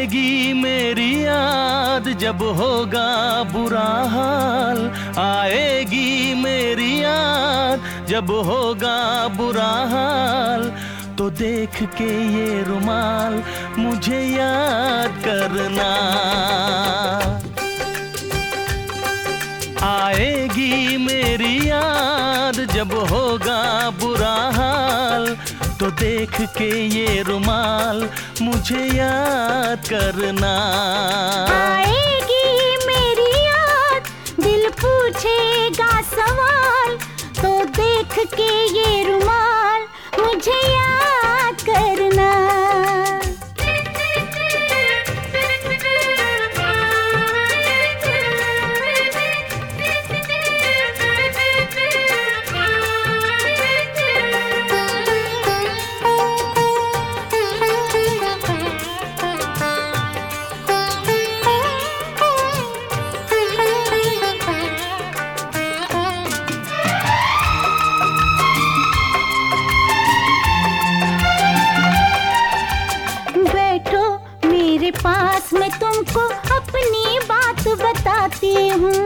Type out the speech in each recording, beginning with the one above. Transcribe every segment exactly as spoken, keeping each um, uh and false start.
आएगी मेरी याद जब होगा बुरा हाल, आएगी मेरी याद जब होगा बुरा हाल, तो देख के ये रुमाल मुझे याद करना। आएगी मेरी याद जब होगा बुरा हाल, तो देख के ये रुमाल मुझे याद करना। आएगी मेरी याद, दिल पूछेगा सवाल, तो देख के ये रुमाल मुझे याद करना। मेरे पास मैं तुमको अपनी बात बताती हूँ।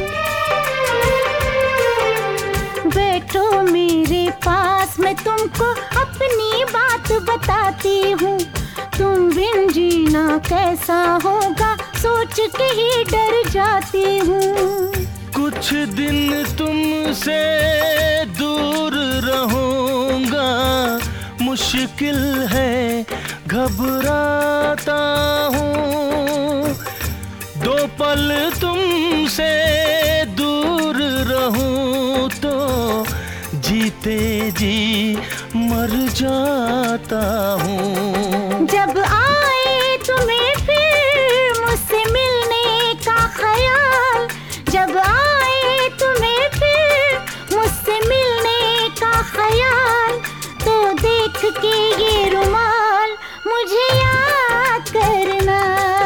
बैठो मेरे पास मैं तुमको अपनी बात बताती हूँ। तुम बिन जीना कैसा होगा सोच के ही डर जाती हूँ। कुछ दिन तुमसे दूर रहूँगा, मुश्किल है घबराता हूँ। दो पल तुमसे दूर रहूँ तो जीते जी मर जाता हूँ। जब आए तुम्हें फिर मुझसे मिलने का ख्याल, जब आए तुम्हें फिर मुझसे मिलने का ख्याल, तो देख के ये रुमाल मुझे याद करना।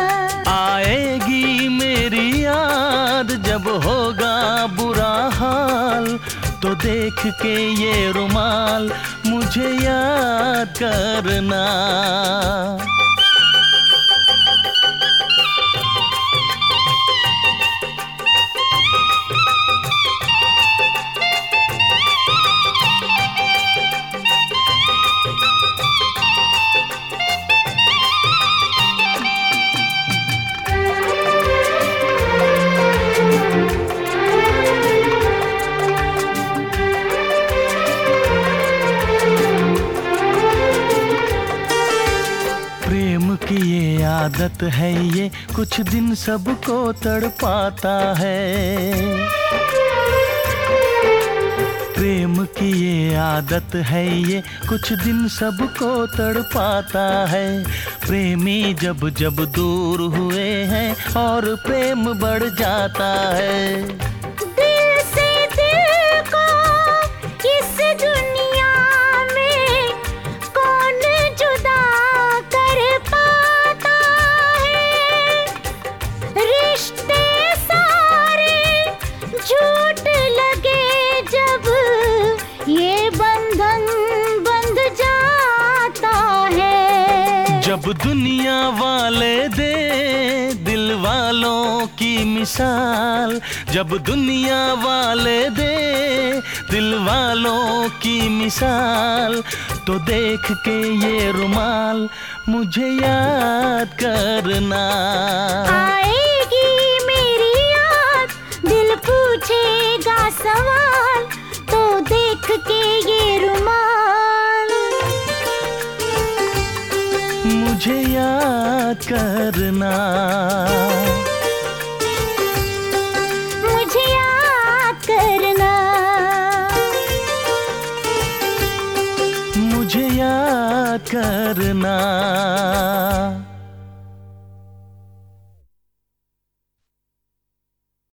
आएगी मेरी याद जब होगा बुरा हाल, तो देख के ये रुमाल मुझे याद करना। प्रेम की ये आदत है, ये कुछ दिन सबको तड़पाता है। प्रेम की ये आदत है, ये कुछ दिन सबको तड़पाता है। प्रेमी जब जब दूर हुए हैं और प्रेम बढ़ जाता है। जब दुनिया वाले दे दिल वालों की मिसाल, जब दुनिया वाले दे दिल वालों की मिसाल, तो देख के ये रुमाल मुझे याद करना। आएगी मेरी याद, दिल पूछेगा सवाल, तो देख के ये रुमाल मुझे याद करना। मुझे याद करना। मुझे याद करना।